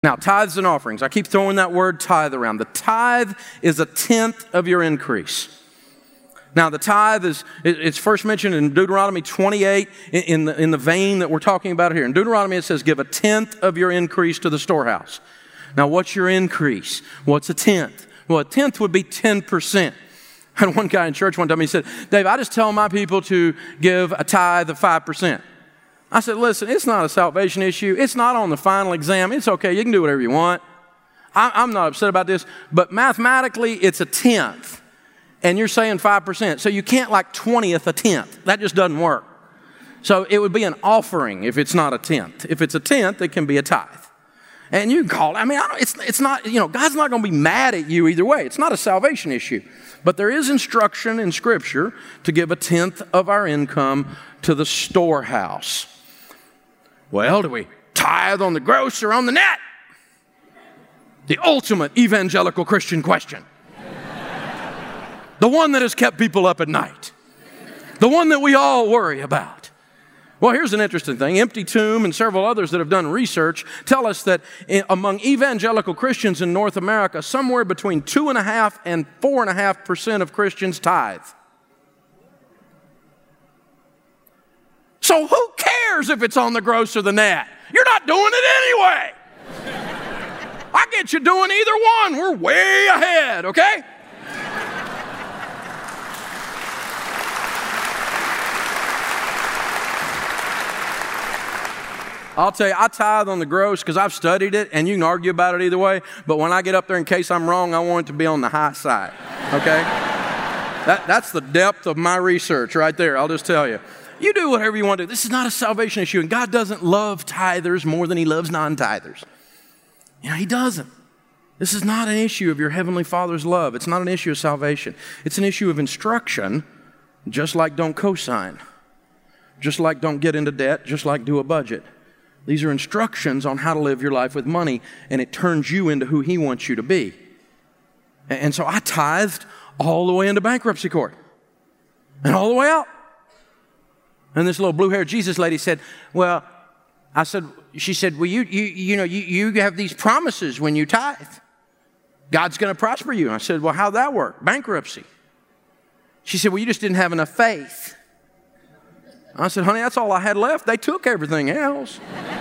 Now, tithes and offerings. I keep throwing that word tithe around. The tithe is 1/10 of your increase. Now, the tithe it's first mentioned in Deuteronomy 28 in the vein that we're talking about here. In Deuteronomy, it says, give 1/10 of your increase to the storehouse. Now, what's your increase? What's 1/10? Well, 1/10 would be 10%. I had one guy in church one time, he said, Dave, I just tell my people to give a tithe of 5%. I said, listen, it's not a salvation issue. It's not on the final exam. It's okay. You can do whatever you want. I'm not upset about this. But mathematically, it's 1/10. And you're saying 5%. So you can't like 20th a 10th. That just doesn't work. So it would be an offering if it's not 1/10. If it's 1/10, it can be a tithe. And you can call it. I mean, it's not, God's not going to be mad at you either way. It's not a salvation issue. But there is instruction in Scripture to give 1/10 of our income to the storehouse. Well, do we tithe on the gross or on the net? The ultimate evangelical Christian question. The one that has kept people up at night. The one that we all worry about. Well, here's an interesting thing. Empty Tomb and several others that have done research tell us that among evangelical Christians in North America, somewhere between 2.5% and 4.5% of Christians tithe. So who cares if it's on the gross or the net? You're not doing it anyway. I get you doing either one. We're way ahead, okay? I'll tell you, I tithe on the gross because I've studied it, and you can argue about it either way. But when I get up there, in case I'm wrong, I want it to be on the high side, okay? That's the depth of my research right there, I'll just tell you. You do whatever you want to do. This is not a salvation issue, and God doesn't love tithers more than He loves non-tithers. He doesn't. This is not an issue of your Heavenly Father's love. It's not an issue of salvation. It's an issue of instruction, just like don't co-sign, just like don't get into debt, just like do a budget. These are instructions on how to live your life with money, and it turns you into who He wants you to be. And so I tithed all the way into bankruptcy court and all the way out. And this little blue-haired Jesus lady said, well, she said, well, you have these promises when you tithe. God's going to prosper you. And I said, well, how'd that work? Bankruptcy. She said, well, you just didn't have enough faith. I said, honey, that's all I had left. They took everything else.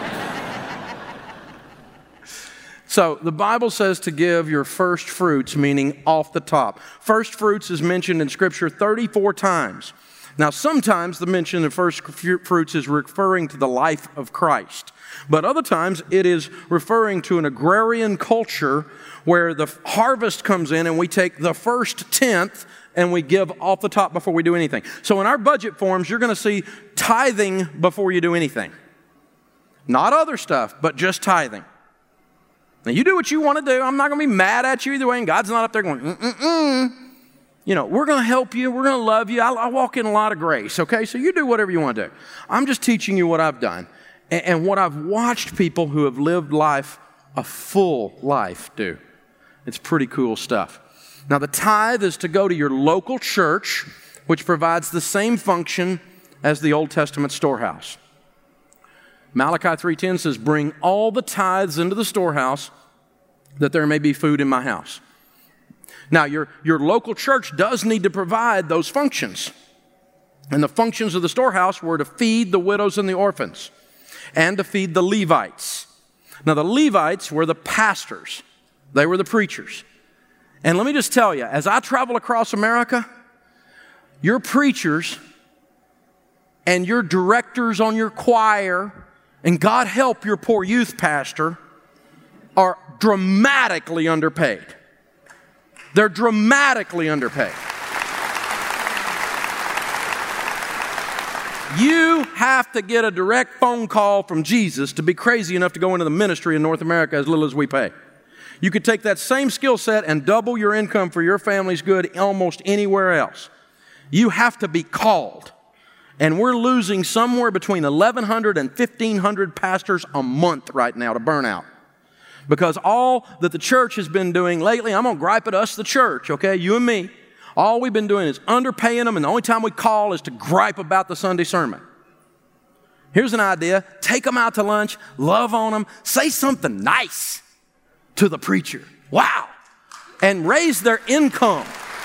So the Bible says to give your first fruits, meaning off the top. First fruits is mentioned in Scripture 34 times. Now, sometimes the mention of first fruits is referring to the life of Christ. But other times it is referring to an agrarian culture where the harvest comes in and we take the first 10th and we give off the top before we do anything. So in our budget forms, you're going to see tithing before you do anything. Not other stuff, but just tithing. Now, you do what you want to do. I'm not going to be mad at you either way, and God's not up there going, we're going to help you. We're going to love you. I walk in a lot of grace, okay? So you do whatever you want to do. I'm just teaching you what I've done and what I've watched people who have lived life, a full life, do. It's pretty cool stuff. Now, the tithe is to go to your local church, which provides the same function as the Old Testament storehouse. Malachi 3:10 says, bring all the tithes into the storehouse that there may be food in my house. Now, your local church does need to provide those functions. And the functions of the storehouse were to feed the widows and the orphans and to feed the Levites. Now, the Levites were the pastors. They were the preachers. And let me just tell you, as I travel across America, your preachers and your directors on your choir, and God help your poor youth pastor, are dramatically underpaid. They're dramatically underpaid. You have to get a direct phone call from Jesus to be crazy enough to go into the ministry in North America as little as we pay. You could take that same skill set and double your income for your family's good almost anywhere else. You have to be called. And we're losing somewhere between 1,100 and 1,500 pastors a month right now to burnout. Because all that the church has been doing lately, I'm going to gripe at us, the church, okay, you and me. All we've been doing is underpaying them, and the only time we call is to gripe about the Sunday sermon. Here's an idea. Take them out to lunch, love on them, say something nice. to the preacher. Wow. And raise their income.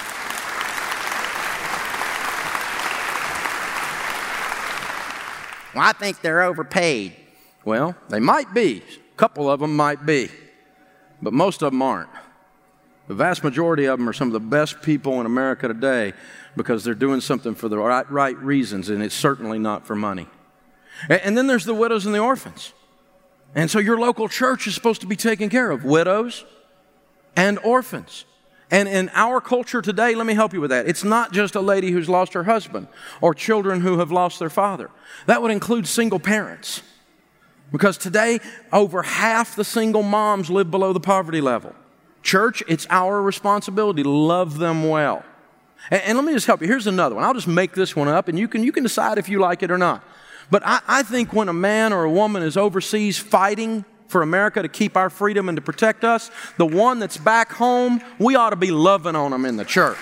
Well, I think they're overpaid. Well, they might be. A couple of them might be. But most of them aren't. The vast majority of them are some of the best people in America today because they're doing something for the right reasons, and it's certainly not for money. And then there's the widows and the orphans. And so your local church is supposed to be taking care of widows and orphans. And in our culture today, let me help you with that. It's not just a lady who's lost her husband or children who have lost their father. That would include single parents. Because today, over half the single moms live below the poverty level. Church, it's our responsibility to love them well. And let me just help you. Here's another one. I'll just make this one up, and you can decide if you like it or not. But I think when a man or a woman is overseas fighting for America to keep our freedom and to protect us, the one that's back home, we ought to be loving on them in the church.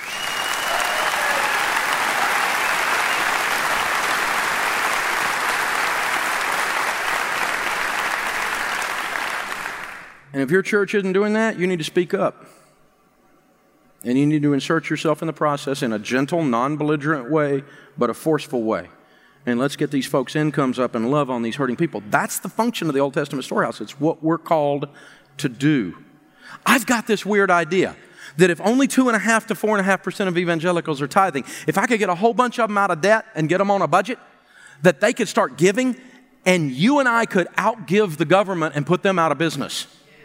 And if your church isn't doing that, you need to speak up. And you need to insert yourself in the process in a gentle, non-belligerent way, but a forceful way. And let's get these folks' incomes up and love on these hurting people. That's the function of the Old Testament storehouse. It's what we're called to do. I've got this weird idea that if only 2.5% to 4.5% of evangelicals are tithing, if I could get a whole bunch of them out of debt and get them on a budget, that they could start giving, and you and I could outgive the government and put them out of business.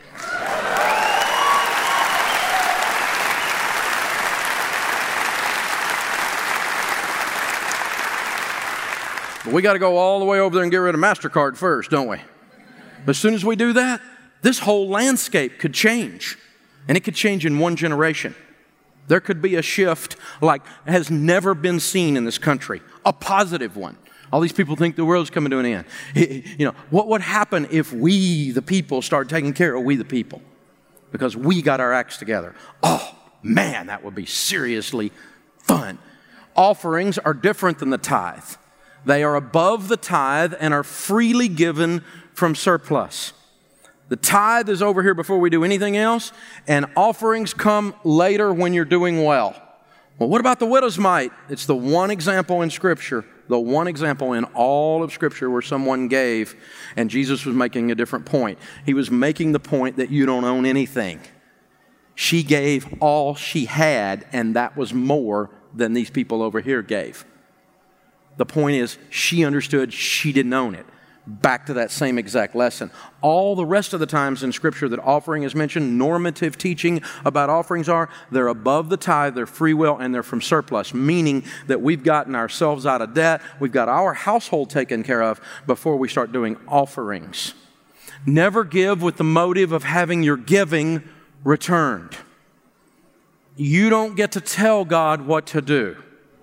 But we got to go all the way over there and get rid of MasterCard first, don't we? But as soon as we do that, this whole landscape could change. And it could change in one generation. There could be a shift like has never been seen in this country, a positive one. All these people think the world's coming to an end. You know, what would happen if we, the people, start taking care of we, the people? Because we got our acts together. Oh, man, that would be seriously fun. Offerings are different than the tithe. They are above the tithe and are freely given from surplus. The tithe is over here before we do anything else, and offerings come later when you're doing well. Well, what about the widow's mite? It's the one example in Scripture, the one example in all of Scripture where someone gave, and Jesus was making a different point. He was making the point that you don't own anything. She gave all she had, and that was more than these people over here gave. The point is, she understood she didn't own it. Back to that same exact lesson. All the rest of the times in Scripture that offering is mentioned, normative teaching about offerings are, they're above the tithe, they're free will, and they're from surplus, meaning that we've gotten ourselves out of debt, we've got our household taken care of before we start doing offerings. Never give with the motive of having your giving returned. You don't get to tell God what to do.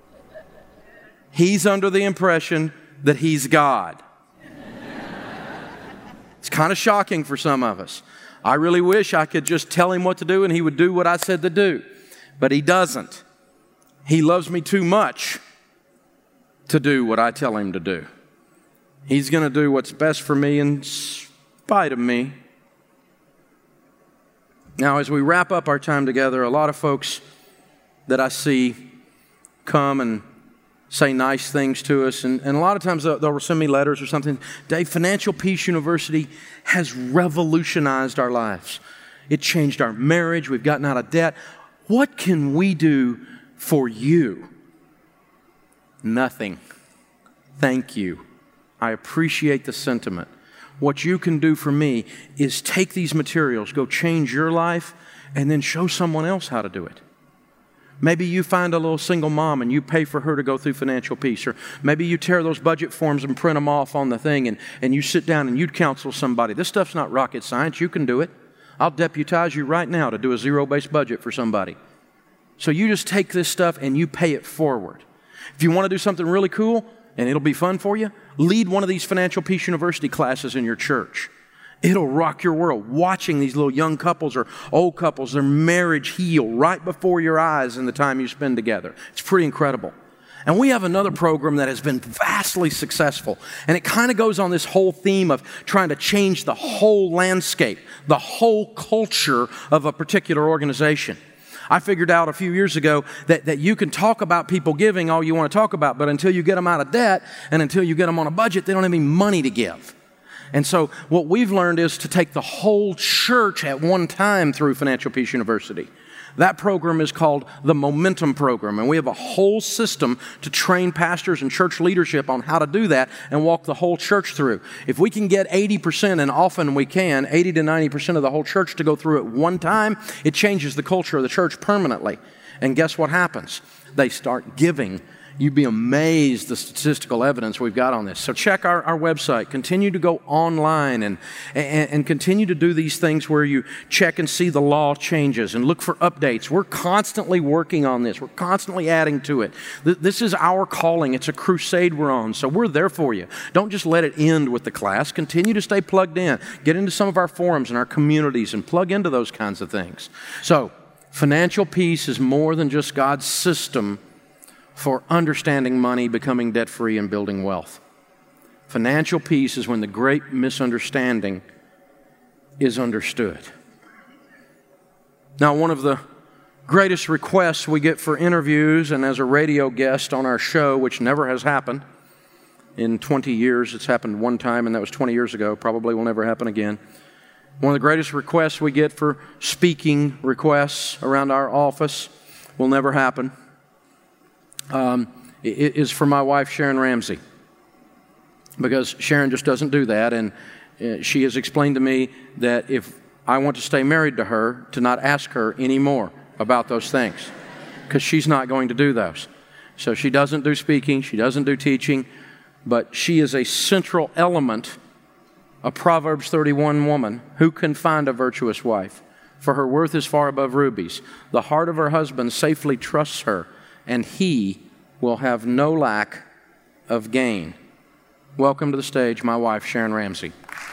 He's under the impression that He's God. It's kind of shocking for some of us. I really wish I could just tell Him what to do and He would do what I said to do. But He doesn't. He loves me too much to do what I tell Him to do. He's going to do what's best for me in spite of me. Now, as we wrap up our time together, a lot of folks that I see come and say nice things to us. And a lot of times they'll send me letters or something. Dave, Financial Peace University has revolutionized our lives. It changed our marriage. We've gotten out of debt. What can we do for you? Nothing. Thank you. I appreciate the sentiment. What you can do for me is take these materials, go change your life, and then show someone else how to do it. Maybe you find a little single mom and you pay for her to go through Financial Peace. Or maybe you tear those budget forms and print them off on the thing and you sit down and you counsel somebody. This stuff's not rocket science. You can do it. I'll deputize you right now to do a zero-based budget for somebody. So you just take this stuff and you pay it forward. If you want to do something really cool and it'll be fun for you, lead one of these Financial Peace University classes in your church. It'll rock your world. Watching these little young couples or old couples, their marriage heal right before your eyes in the time you spend together. It's pretty incredible. And we have another program that has been vastly successful. And it kind of goes on this whole theme of trying to change the whole landscape, the whole culture of a particular organization. I figured out a few years ago that you can talk about people giving all you want to talk about, but until you get them out of debt and until you get them on a budget, they don't have any money to give. And so what we've learned is to take the whole church at one time through Financial Peace University. That program is called the Momentum Program, and we have a whole system to train pastors and church leadership on how to do that and walk the whole church through. If we can get 80%, and often we can, 80 to 90% of the whole church to go through at one time, it changes the culture of the church permanently. And guess what happens? They start giving. You'd be amazed the statistical evidence we've got on this. So check our website. Continue to go online and continue to do these things where you check and see the law changes and look for updates. We're constantly working on this. We're constantly adding to it. This is our calling. It's a crusade we're on. So we're there for you. Don't just let it end with the class. Continue to stay plugged in. Get into some of our forums and our communities and plug into those kinds of things. So financial peace is more than just God's system for understanding money, becoming debt-free, and building wealth. Financial peace is when the great misunderstanding is understood. Now, one of the greatest requests we get for interviews and as a radio guest on our show, which never has happened in 20 years, it's happened one time, and that was 20 years ago, probably will never happen again. One of the greatest requests we get for speaking requests around our office will never happen. Is for my wife, Sharon Ramsey, because Sharon just doesn't do that, and she has explained to me that if I want to stay married to her, to not ask her anymore about those things, because she's not going to do those. So she doesn't do speaking, she doesn't do teaching, but she is a central element, a Proverbs 31 woman who can find a virtuous wife, for her worth is far above rubies. The heart of her husband safely trusts her, and he will have no lack of gain. Welcome to the stage, my wife, Sharon Ramsey.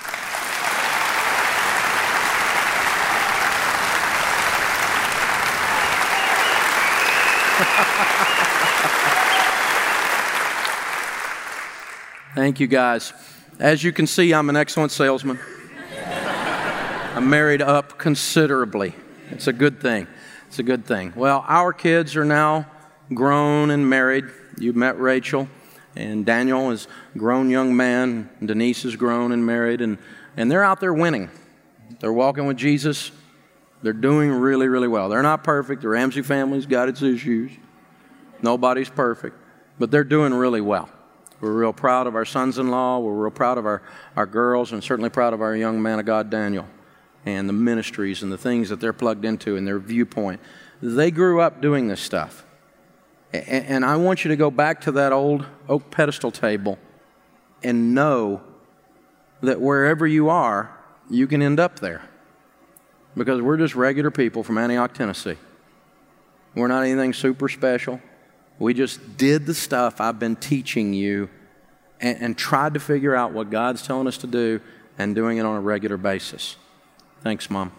Thank you, guys. As you can see, I'm an excellent salesman. I'm married up considerably. It's a good thing. It's a good thing. Well, our kids are now grown and married. You've met Rachel, and Daniel is a grown young man. Denise is grown and married, and they're out there winning. They're walking with Jesus. They're doing really, really well. They're not perfect. The Ramsey family's got its issues. Nobody's perfect, but they're doing really well. We're real proud of our sons-in-law. We're real proud of our girls, and certainly proud of our young man of God, Daniel, and the ministries and the things that they're plugged into and their viewpoint. They grew up doing this stuff. And I want you to go back to that old oak pedestal table and know that wherever you are, you can end up there. Because we're just regular people from Antioch, Tennessee. We're not anything super special. We just did the stuff I've been teaching you and tried to figure out what God's telling us to do and doing it on a regular basis. Thanks, Mom.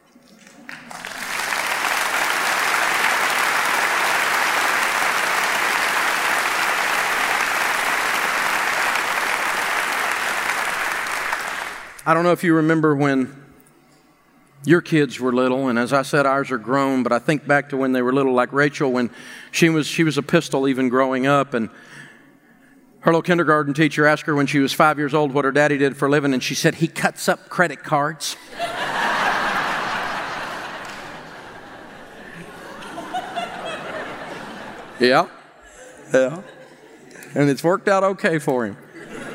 I don't know if you remember when your kids were little, and as I said, ours are grown, but I think back to when they were little, like Rachel, when she was a pistol even growing up, and her little kindergarten teacher asked her when she was 5 years old what her daddy did for a living, and she said, he cuts up credit cards. Yeah. And it's worked out okay for him.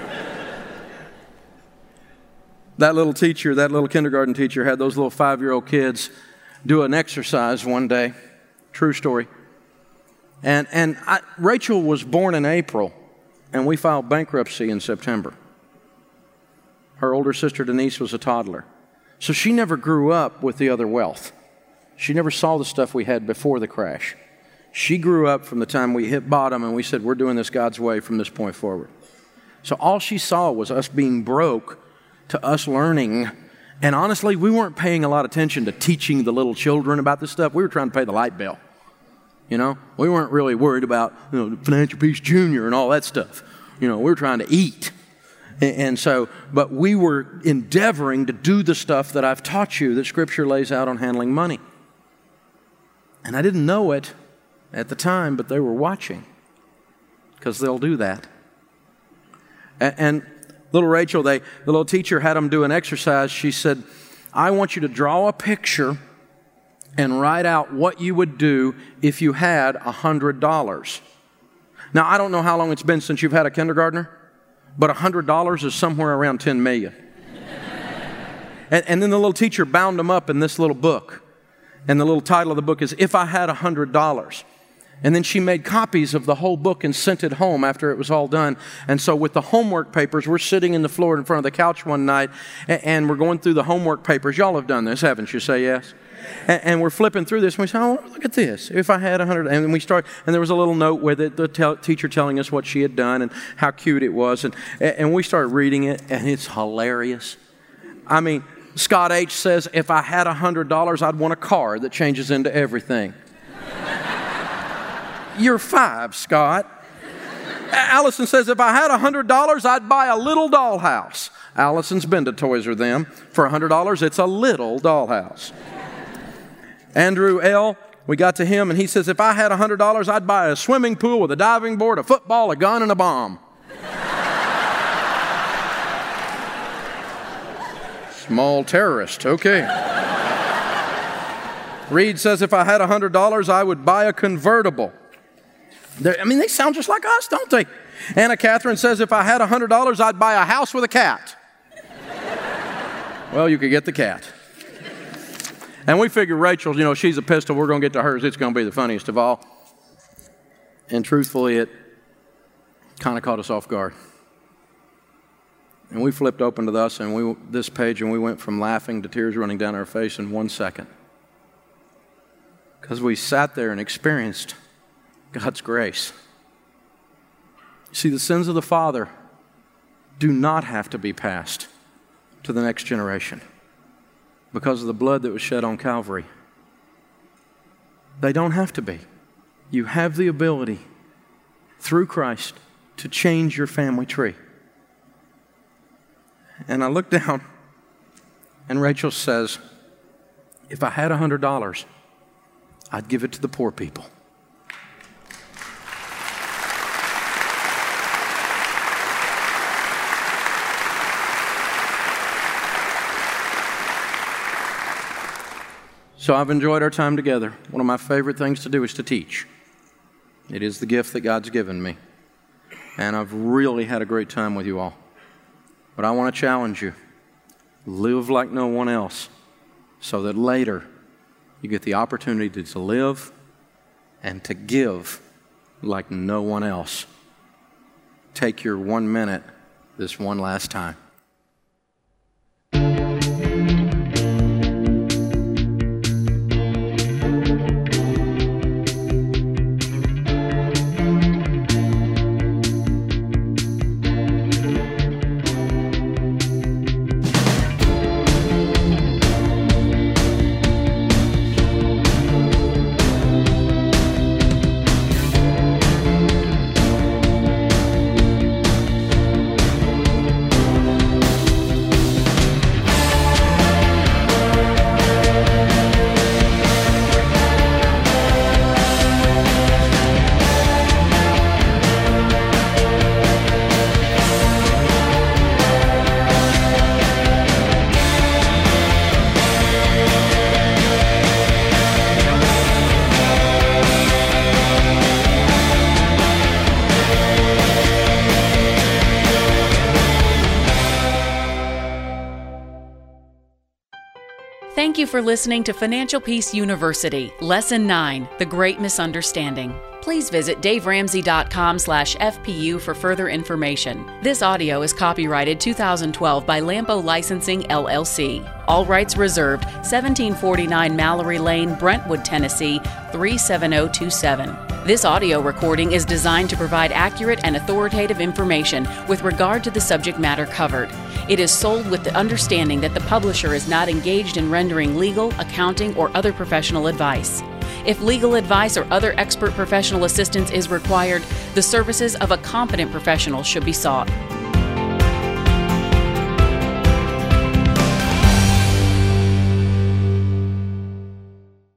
That little teacher, that little kindergarten teacher had those little 5-year-old kids do an exercise one day. True story. And Rachel was born in April, and we filed bankruptcy in September. Her older sister Denise was a toddler. So she never grew up with the other wealth. She never saw the stuff we had before the crash. She grew up from the time we hit bottom and we said, we're doing this God's way from this point forward. So all she saw was us being broke to us learning. And honestly, we weren't paying a lot of attention to teaching the little children about this stuff. We were trying to pay the light bill. We weren't really worried about Financial Peace Junior and all that stuff. We were trying to eat. And so, but we were endeavoring to do the stuff that I've taught you that Scripture lays out on handling money. And I didn't know it at the time, but they were watching, because they'll do that. And little Rachel, the little teacher had them do an exercise. She said, I want you to draw a picture and write out what you would do if you had $100. Now, I don't know how long it's been since you've had a kindergartner, but $100 is somewhere around 10 million. And then the little teacher bound them up in this little book. And the little title of the book is, If I Had $100. And then she made copies of the whole book and sent it home after it was all done. And so with the homework papers, we're sitting in the floor in front of the couch one night, and we're going through the homework papers. Y'all have done this, haven't you? Say yes. And we're flipping through this, and we say, oh, look at this. If I had 100, and then we start, and there was a little note with it, the teacher telling us what she had done and how cute it was. And we start reading it, and it's hilarious. I mean, Scott H. says, if I had $100, I'd want a car that changes into everything. You're 5, Scott. Allison says, if I had $100, I'd buy a little dollhouse. Allison's been to Toys R Them. For $100, it's a little dollhouse. Andrew L., we got to him, and he says, if I had $100, I'd buy a swimming pool with a diving board, a football, a gun, and a bomb. Small terrorist, okay. Reed says, if I had $100, I would buy a convertible. They sound just like us, don't they? Anna Catherine says, if I had $100, I'd buy a house with a cat. Well, you could get the cat. And we figure Rachel, she's a pistol. We're going to get to hers. It's going to be the funniest of all. And truthfully, it kind of caught us off guard. And we flipped open to this page, and we went from laughing to tears running down our face in 1 second. Because we sat there and experienced God's grace. See, the sins of the father do not have to be passed to the next generation because of the blood that was shed on Calvary. They don't have to be. You have the ability through Christ to change your family tree. And I look down, and Rachel says, if I had $100, I'd give it to the poor people. So I've enjoyed our time together. One of my favorite things to do is to teach. It is the gift that God's given me. And I've really had a great time with you all. But I want to challenge you. Live like no one else so that later you get the opportunity to live and to give like no one else. Take your 1 minute this one last time. Thank you for listening to Financial Peace University, Lesson 9, The Great Misunderstanding. Please visit daveramsey.com/FPU for further information. This audio is copyrighted 2012 by Lampo Licensing, LLC. All rights reserved, 1749 Mallory Lane, Brentwood, Tennessee, 37027. This audio recording is designed to provide accurate and authoritative information with regard to the subject matter covered. It is sold with the understanding that the publisher is not engaged in rendering legal, accounting, or other professional advice. If legal advice or other expert professional assistance is required, the services of a competent professional should be sought.